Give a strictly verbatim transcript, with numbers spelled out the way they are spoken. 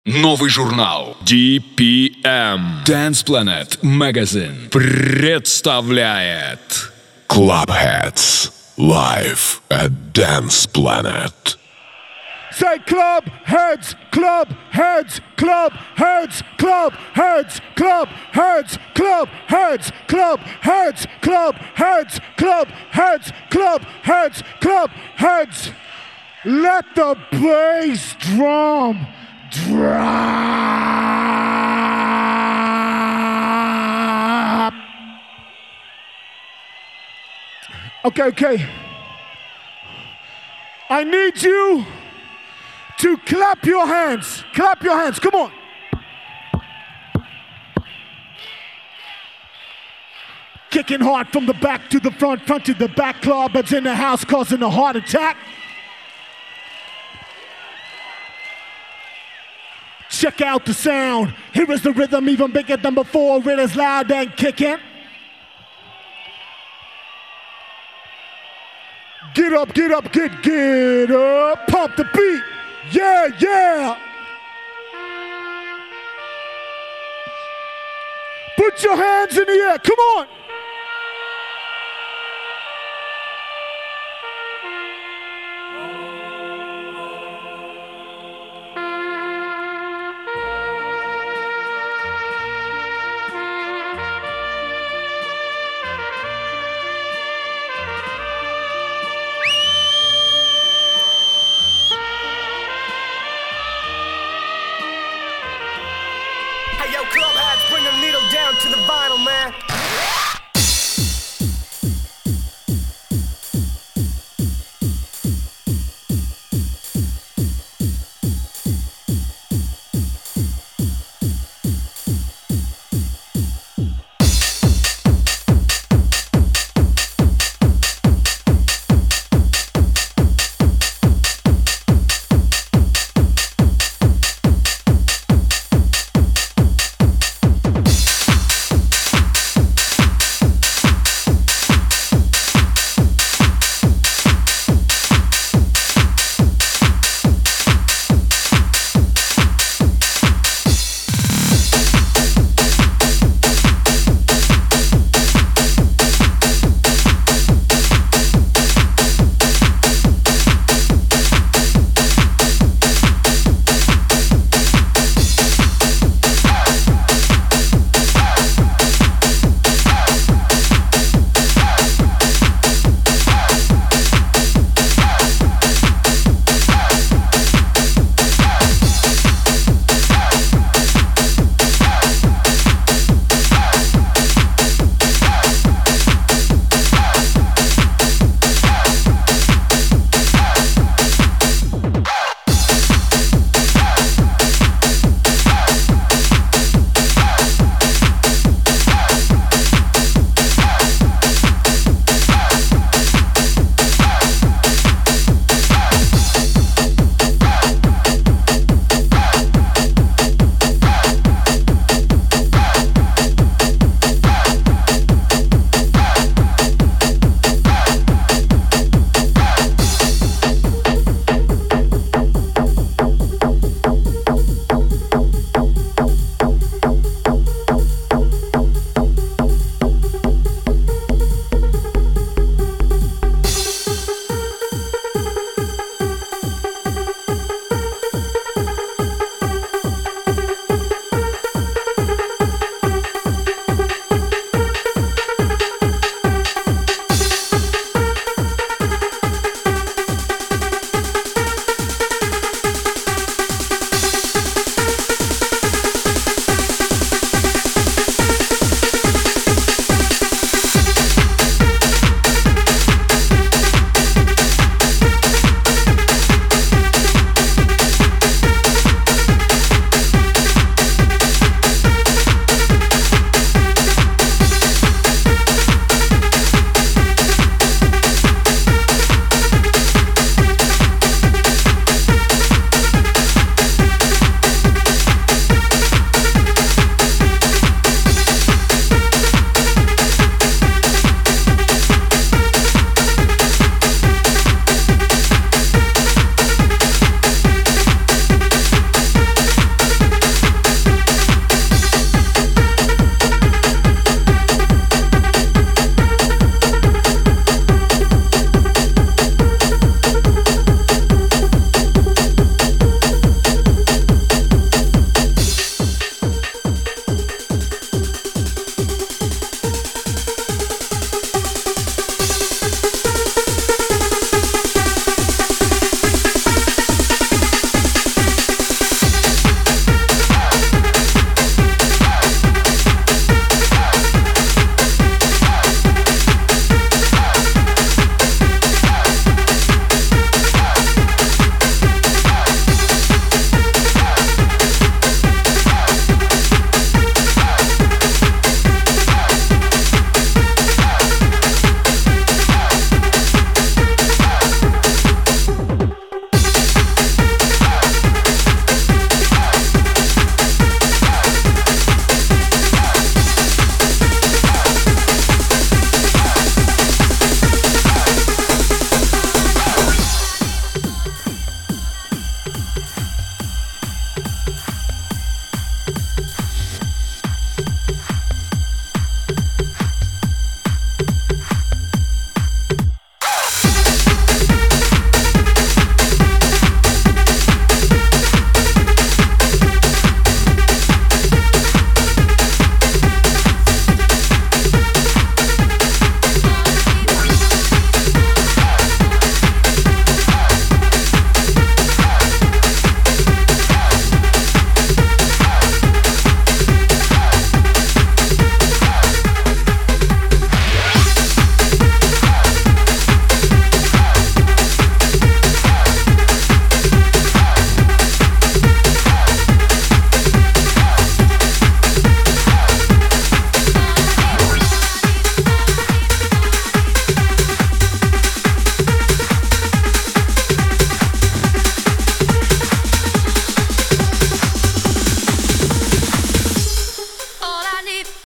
Новый журнал ди пи эм Dance Planet Magazine представляет Clubheads Live at Dance Planet. Say club heads, club heads, club heads, club heads, club heads, club heads, club heads, club heads, club heads, club heads, club heads. Let the bass drum drop. Okay, okay. I need you to clap your hands. Clap your hands. Come on. Kicking hard from the back to the front, front to the back. Clubheads in the house causing a heart attack. Check out the sound. Here is the rhythm even bigger than before. It is loud and kicking. Get up, get up, get, get up. Pump the beat. Yeah, yeah. Put your hands in the air. Come on. Hey yo, Clubheads, bring the needle down to the vinyl, man.